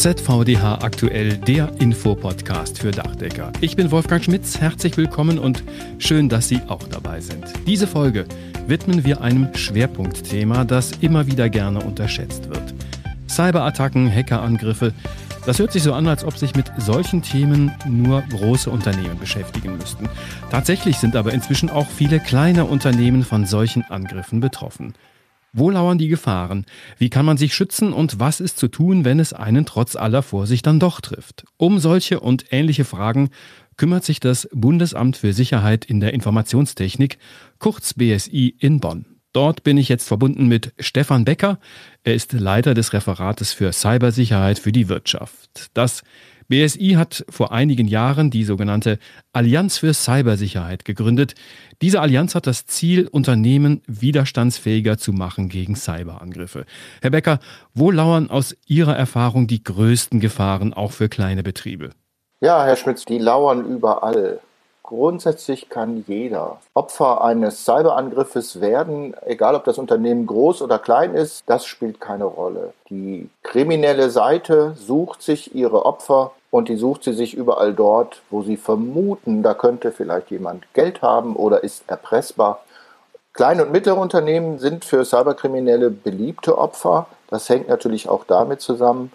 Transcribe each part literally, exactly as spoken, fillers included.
Z V D H aktuell, der Infopodcast für Dachdecker. Ich bin Wolfgang Schmitz, herzlich willkommen und schön, dass Sie auch dabei sind. Diese Folge widmen wir einem Schwerpunktthema, das immer wieder gerne unterschätzt wird. Cyberattacken, Hackerangriffe. Das hört sich so an, als ob sich mit solchen Themen nur große Unternehmen beschäftigen müssten. Tatsächlich sind aber inzwischen auch viele kleine Unternehmen von solchen Angriffen betroffen. Wo lauern die Gefahren? Wie kann man sich schützen und was ist zu tun, wenn es einen trotz aller Vorsicht dann doch trifft? Um solche und ähnliche Fragen kümmert sich das Bundesamt für Sicherheit in der Informationstechnik, kurz B S I in Bonn. Dort bin ich jetzt verbunden mit Stefan Becker. Er ist Leiter des Referates für Cybersicherheit für die Wirtschaft. Das B S I hat vor einigen Jahren die sogenannte Allianz für Cybersicherheit gegründet. Diese Allianz hat das Ziel, Unternehmen widerstandsfähiger zu machen gegen Cyberangriffe. Herr Becker, wo lauern aus Ihrer Erfahrung die größten Gefahren auch für kleine Betriebe? Ja, Herr Schmitz, die lauern überall. Grundsätzlich kann jeder Opfer eines Cyberangriffes werden, egal ob das Unternehmen groß oder klein ist, das spielt keine Rolle. Die kriminelle Seite sucht sich ihre Opfer und die sucht sie sich überall dort, wo sie vermuten, da könnte vielleicht jemand Geld haben oder ist erpressbar. Kleine und mittlere Unternehmen sind für Cyberkriminelle beliebte Opfer. Das hängt natürlich auch damit zusammen,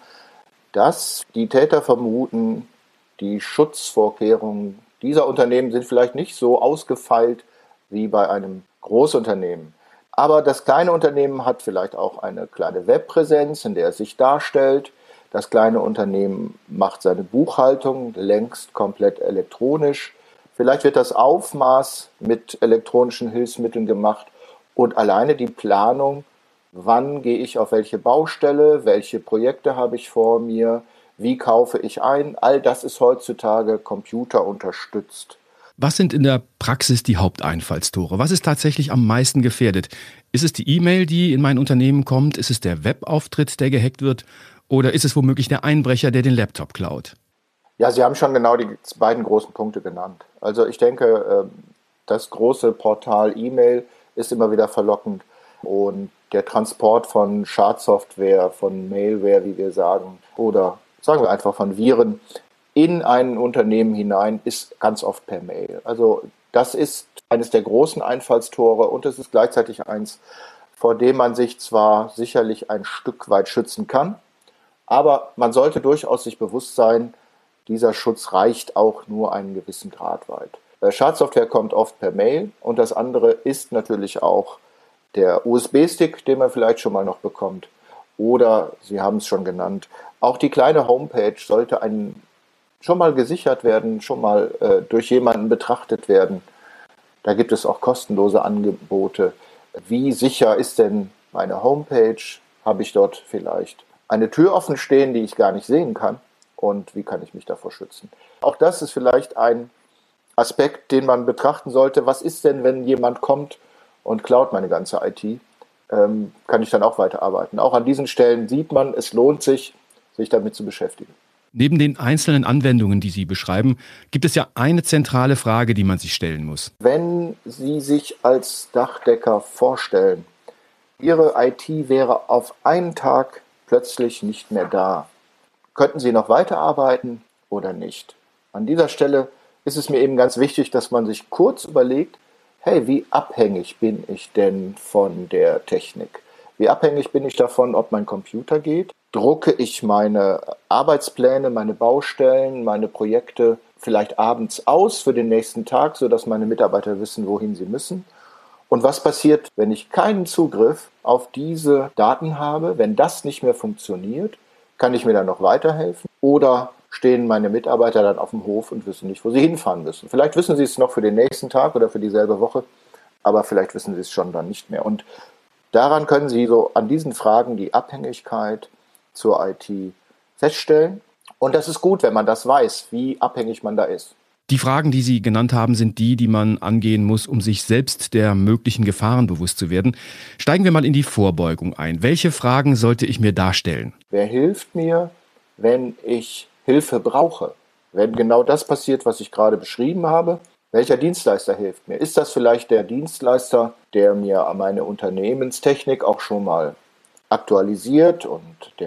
dass die Täter vermuten, die Schutzvorkehrungen dieser Unternehmen sind vielleicht nicht so ausgefeilt wie bei einem Großunternehmen. Aber das kleine Unternehmen hat vielleicht auch eine kleine Webpräsenz, in der es sich darstellt. Das kleine Unternehmen macht seine Buchhaltung längst komplett elektronisch. Vielleicht wird das Aufmaß mit elektronischen Hilfsmitteln gemacht und alleine die Planung, wann gehe ich auf welche Baustelle, welche Projekte habe ich vor mir, wie kaufe ich ein? All das ist heutzutage computerunterstützt. Was sind in der Praxis die Haupteinfallstore? Was ist tatsächlich am meisten gefährdet? Ist es die E-Mail, die in mein Unternehmen kommt? Ist es der Webauftritt, der gehackt wird? Oder ist es womöglich der Einbrecher, der den Laptop klaut? Ja, Sie haben schon genau die beiden großen Punkte genannt. Also ich denke, das große Portal E-Mail ist immer wieder verlockend. Und der Transport von Schadsoftware, von Malware, wie wir sagen, oder sagen wir einfach von Viren, in ein Unternehmen hinein, ist ganz oft per Mail. Also das ist eines der großen Einfallstore und es ist gleichzeitig eins, vor dem man sich zwar sicherlich ein Stück weit schützen kann, aber man sollte durchaus sich bewusst sein, dieser Schutz reicht auch nur einen gewissen Grad weit. Schadsoftware kommt oft per Mail und das andere ist natürlich auch der U S B-Stick, den man vielleicht schon mal noch bekommt. Oder, Sie haben es schon genannt, auch die kleine Homepage sollte ein, schon mal gesichert werden, schon mal äh, durch jemanden betrachtet werden. Da gibt es auch kostenlose Angebote. Wie sicher ist denn meine Homepage? Habe ich dort vielleicht eine Tür offen stehen, die ich gar nicht sehen kann? Und wie kann ich mich davor schützen? Auch das ist vielleicht ein Aspekt, den man betrachten sollte. Was ist denn, wenn jemand kommt und klaut meine ganze I T? Ähm, kann ich dann auch weiterarbeiten. Auch an diesen Stellen sieht man, es lohnt sich, sich damit zu beschäftigen. Neben den einzelnen Anwendungen, die Sie beschreiben, gibt es ja eine zentrale Frage, die man sich stellen muss. Wenn Sie sich als Dachdecker vorstellen, Ihre I T wäre auf einen Tag plötzlich nicht mehr da, könnten Sie noch weiterarbeiten oder nicht? An dieser Stelle ist es mir eben ganz wichtig, dass man sich kurz überlegt, hey, wie abhängig bin ich denn von der Technik? Wie abhängig bin ich davon, ob mein Computer geht? Drucke ich meine Arbeitspläne, meine Baustellen, meine Projekte vielleicht abends aus für den nächsten Tag, sodass meine Mitarbeiter wissen, wohin sie müssen? Und was passiert, wenn ich keinen Zugriff auf diese Daten habe? Wenn das nicht mehr funktioniert, kann ich mir dann noch weiterhelfen? Oder stehen meine Mitarbeiter dann auf dem Hof und wissen nicht, wo sie hinfahren müssen? Vielleicht wissen sie es noch für den nächsten Tag oder für dieselbe Woche, aber vielleicht wissen sie es schon dann nicht mehr. Und daran können Sie so an diesen Fragen die Abhängigkeit zur I T feststellen. Und das ist gut, wenn man das weiß, wie abhängig man da ist. Die Fragen, die Sie genannt haben, sind die, die man angehen muss, um sich selbst der möglichen Gefahren bewusst zu werden. Steigen wir mal in die Vorbeugung ein. Welche Fragen sollte ich mir da stellen? Wer hilft mir, wenn ich Hilfe brauche? Wenn genau das passiert, was ich gerade beschrieben habe, welcher Dienstleister hilft mir? Ist das vielleicht der Dienstleister, der mir meine Unternehmenstechnik auch schon mal aktualisiert und der da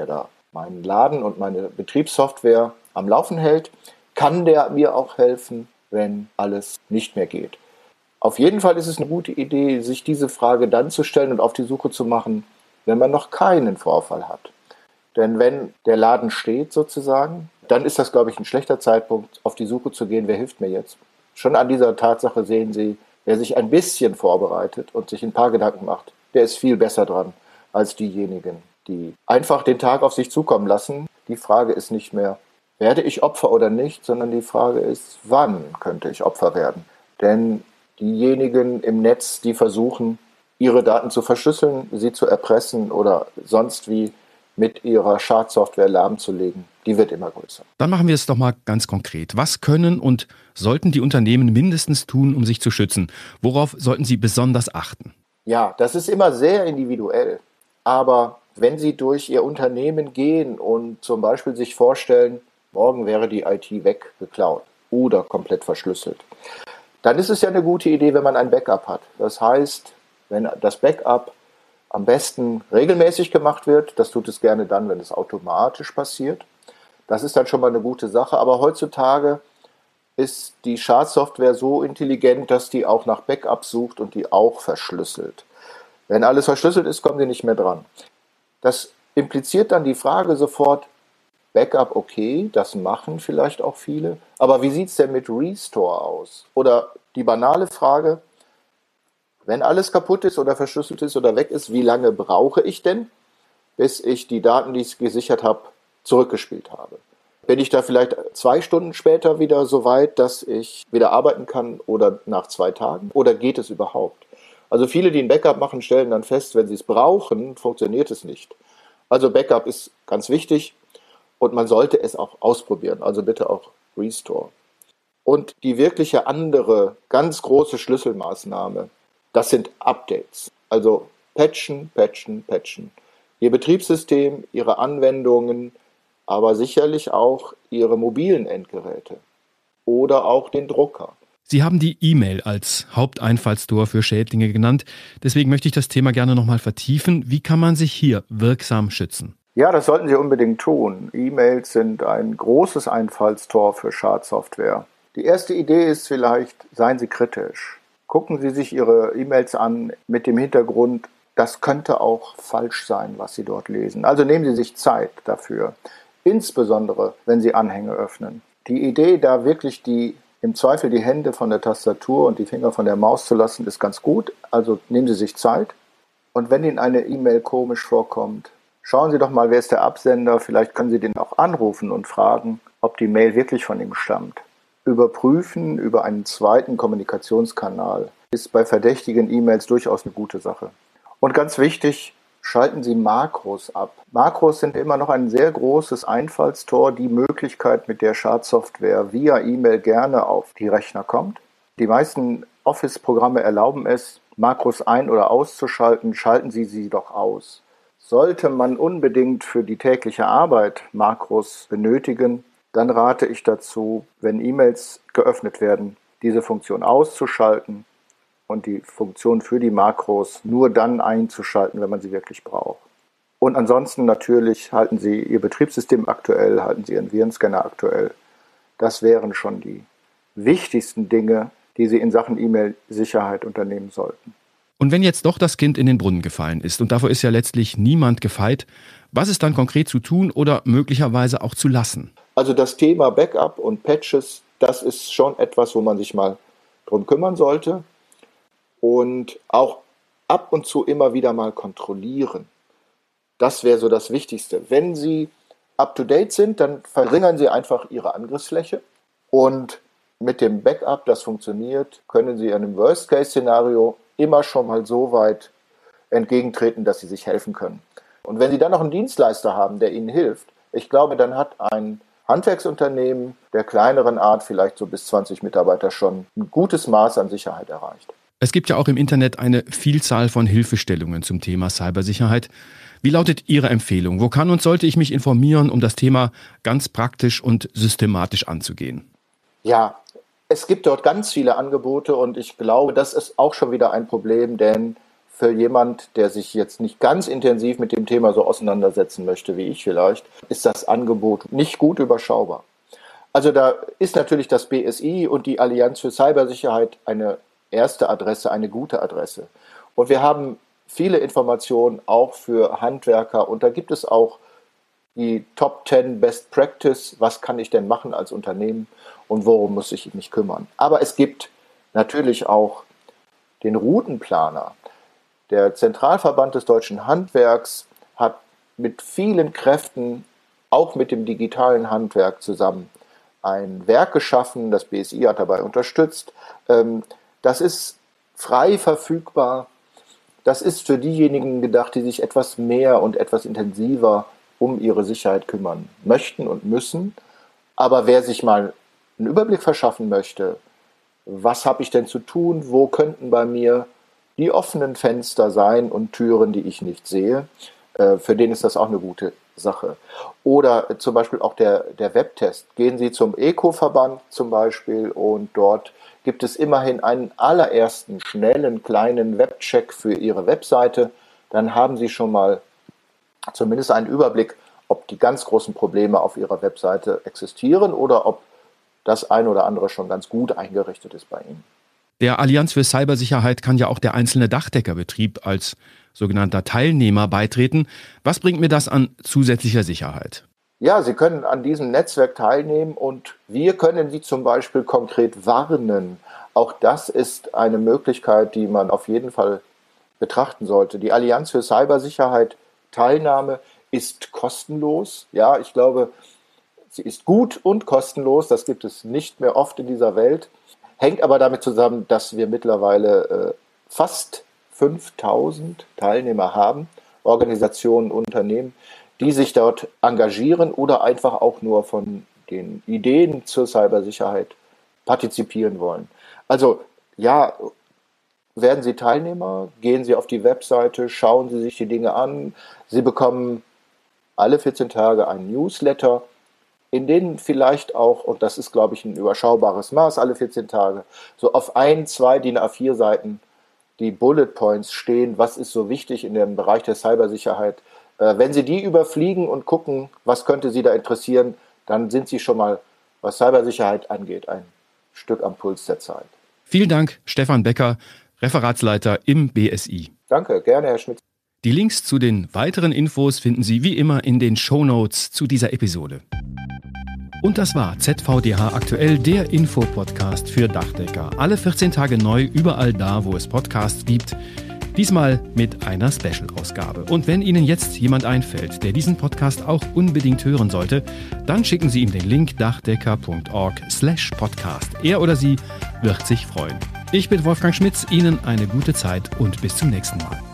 meinen Laden und meine Betriebssoftware am Laufen hält, kann der mir auch helfen, wenn alles nicht mehr geht. Auf jeden Fall ist es eine gute Idee, sich diese Frage dann zu stellen und auf die Suche zu machen, wenn man noch keinen Vorfall hat. Denn wenn der Laden steht sozusagen, dann ist das, glaube ich, ein schlechter Zeitpunkt, auf die Suche zu gehen, wer hilft mir jetzt. Schon an dieser Tatsache sehen Sie, wer sich ein bisschen vorbereitet und sich ein paar Gedanken macht, der ist viel besser dran als diejenigen, die einfach den Tag auf sich zukommen lassen. Die Frage ist nicht mehr, werde ich Opfer oder nicht, sondern die Frage ist, wann könnte ich Opfer werden? Denn diejenigen im Netz, die versuchen, ihre Daten zu verschlüsseln, sie zu erpressen oder sonst wie mit ihrer Schadsoftware lahmzulegen, die wird immer größer. Dann machen wir es doch mal ganz konkret. Was können und sollten die Unternehmen mindestens tun, um sich zu schützen? Worauf sollten sie besonders achten? Ja, das ist immer sehr individuell. Aber wenn Sie durch Ihr Unternehmen gehen und zum Beispiel sich vorstellen, morgen wäre die I T weggeklaut oder komplett verschlüsselt, dann ist es ja eine gute Idee, wenn man ein Backup hat. Das heißt, wenn das Backup am besten regelmäßig gemacht wird, das tut es gerne dann, wenn es automatisch passiert. Das ist dann schon mal eine gute Sache. Aber heutzutage ist die Schadsoftware so intelligent, dass die auch nach Backups sucht und die auch verschlüsselt. Wenn alles verschlüsselt ist, kommen die nicht mehr dran. Das impliziert dann die Frage sofort, Backup okay, das machen vielleicht auch viele, aber wie sieht es denn mit Restore aus? Oder die banale Frage, wenn alles kaputt ist oder verschlüsselt ist oder weg ist, wie lange brauche ich denn, bis ich die Daten, die ich gesichert habe, zurückgespielt habe? Bin ich da vielleicht zwei Stunden später wieder so weit, dass ich wieder arbeiten kann oder nach zwei Tagen? Oder geht es überhaupt? Also viele, die ein Backup machen, stellen dann fest, wenn sie es brauchen, funktioniert es nicht. Also Backup ist ganz wichtig und man sollte es auch ausprobieren. Also bitte auch Restore. Und die wirkliche andere, ganz große Schlüsselmaßnahme, das sind Updates. Also patchen, patchen, patchen. Ihr Betriebssystem, Ihre Anwendungen, aber sicherlich auch Ihre mobilen Endgeräte oder auch den Drucker. Sie haben die E-Mail als Haupteinfallstor für Schädlinge genannt. Deswegen möchte ich das Thema gerne nochmal vertiefen. Wie kann man sich hier wirksam schützen? Ja, das sollten Sie unbedingt tun. E-Mails sind ein großes Einfallstor für Schadsoftware. Die erste Idee ist vielleicht, seien Sie kritisch. Gucken Sie sich Ihre E-Mails an mit dem Hintergrund, das könnte auch falsch sein, was Sie dort lesen. Also nehmen Sie sich Zeit dafür, insbesondere wenn Sie Anhänge öffnen. Die Idee, da wirklich die im Zweifel die Hände von der Tastatur und die Finger von der Maus zu lassen, ist ganz gut. Also nehmen Sie sich Zeit. Und wenn Ihnen eine E-Mail komisch vorkommt, schauen Sie doch mal, wer ist der Absender. Vielleicht können Sie den auch anrufen und fragen, ob die Mail wirklich von ihm stammt. Überprüfen über einen zweiten Kommunikationskanal ist bei verdächtigen E-Mails durchaus eine gute Sache. Und ganz wichtig, schalten Sie Makros ab. Makros sind immer noch ein sehr großes Einfallstor, die Möglichkeit, mit der Schadsoftware via E-Mail gerne auf die Rechner kommt. Die meisten Office-Programme erlauben es, Makros ein- oder auszuschalten. Schalten Sie sie doch aus. Sollte man unbedingt für die tägliche Arbeit Makros benötigen, dann rate ich dazu, wenn E-Mails geöffnet werden, diese Funktion auszuschalten und die Funktion für die Makros nur dann einzuschalten, wenn man sie wirklich braucht. Und ansonsten natürlich halten Sie Ihr Betriebssystem aktuell, halten Sie Ihren Virenscanner aktuell. Das wären schon die wichtigsten Dinge, die Sie in Sachen E-Mail-Sicherheit unternehmen sollten. Und wenn jetzt doch das Kind in den Brunnen gefallen ist, und davor ist ja letztlich niemand gefeit, was ist dann konkret zu tun oder möglicherweise auch zu lassen? Also das Thema Backup und Patches, das ist schon etwas, wo man sich mal drum kümmern sollte. Und auch ab und zu immer wieder mal kontrollieren. Das wäre so das Wichtigste. Wenn Sie up-to-date sind, dann verringern Sie einfach Ihre Angriffsfläche. Und mit dem Backup, das funktioniert, können Sie einem Worst-Case-Szenario immer schon mal so weit entgegentreten, dass Sie sich helfen können. Und wenn Sie dann noch einen Dienstleister haben, der Ihnen hilft, ich glaube, dann hat ein Handwerksunternehmen der kleineren Art, vielleicht so bis zwanzig Mitarbeiter, schon ein gutes Maß an Sicherheit erreicht. Es gibt ja auch im Internet eine Vielzahl von Hilfestellungen zum Thema Cybersicherheit. Wie lautet Ihre Empfehlung? Wo kann und sollte ich mich informieren, um das Thema ganz praktisch und systematisch anzugehen? Ja, es gibt dort ganz viele Angebote und ich glaube, das ist auch schon wieder ein Problem, denn für jemand, der sich jetzt nicht ganz intensiv mit dem Thema so auseinandersetzen möchte, wie ich vielleicht, ist das Angebot nicht gut überschaubar. Also da ist natürlich das B S I und die Allianz für Cybersicherheit eine erste Adresse, eine gute Adresse. Und wir haben viele Informationen auch für Handwerker und da gibt es auch die Top zehn Best Practice, was kann ich denn machen als Unternehmen und worum muss ich mich kümmern. Aber es gibt natürlich auch den Routenplaner. Der Zentralverband des deutschen Handwerks hat mit vielen Kräften, auch mit dem digitalen Handwerk zusammen, ein Werk geschaffen, das B S I hat dabei unterstützt. Das ist frei verfügbar. Das ist für diejenigen gedacht, die sich etwas mehr und etwas intensiver um ihre Sicherheit kümmern möchten und müssen. Aber wer sich mal einen Überblick verschaffen möchte, was habe ich denn zu tun, wo könnten bei mir die offenen Fenster sein und Türen, die ich nicht sehe, für den ist das auch eine gute Sache. Oder zum Beispiel auch der, der Webtest. Gehen Sie zum E C O-Verband zum Beispiel und dort gibt es immerhin einen allerersten schnellen kleinen Webcheck für Ihre Webseite. Dann haben Sie schon mal zumindest einen Überblick, ob die ganz großen Probleme auf Ihrer Webseite existieren oder ob das eine oder andere schon ganz gut eingerichtet ist bei Ihnen. Der Allianz für Cybersicherheit kann ja auch der einzelne Dachdeckerbetrieb als sogenannter Teilnehmer beitreten. Was bringt mir das an zusätzlicher Sicherheit? Ja, Sie können an diesem Netzwerk teilnehmen und wir können Sie zum Beispiel konkret warnen. Auch das ist eine Möglichkeit, die man auf jeden Fall betrachten sollte. Die Allianz für Cybersicherheit Teilnahme ist kostenlos. Ja, ich glaube, sie ist gut und kostenlos. Das gibt es nicht mehr oft in dieser Welt. Hängt aber damit zusammen, dass wir mittlerweile äh, fast fünftausend Teilnehmer haben, Organisationen, Unternehmen, die sich dort engagieren oder einfach auch nur von den Ideen zur Cybersicherheit partizipieren wollen. Also ja, werden Sie Teilnehmer, gehen Sie auf die Webseite, schauen Sie sich die Dinge an. Sie bekommen alle vierzehn Tage ein Newsletter, in denen vielleicht auch, und das ist, glaube ich, ein überschaubares Maß, alle vierzehn Tage, so auf ein, zwei D I N A vier Seiten die Bullet Points stehen, was ist so wichtig in dem Bereich der Cybersicherheit. Äh, wenn Sie die überfliegen und gucken, was könnte Sie da interessieren, dann sind Sie schon mal, was Cybersicherheit angeht, ein Stück am Puls der Zeit. Vielen Dank, Stefan Becker, Referatsleiter im B S I. Danke, gerne, Herr Schmitz. Die Links zu den weiteren Infos finden Sie wie immer in den Shownotes zu dieser Episode. Und das war Z V D H aktuell, der Infopodcast für Dachdecker. Alle vierzehn Tage neu, überall da, wo es Podcasts gibt. Diesmal mit einer Special-Ausgabe. Und wenn Ihnen jetzt jemand einfällt, der diesen Podcast auch unbedingt hören sollte, dann schicken Sie ihm den Link dachdecker punkt org slash podcast. Er oder sie wird sich freuen. Ich bin Wolfgang Schmitz, Ihnen eine gute Zeit und bis zum nächsten Mal.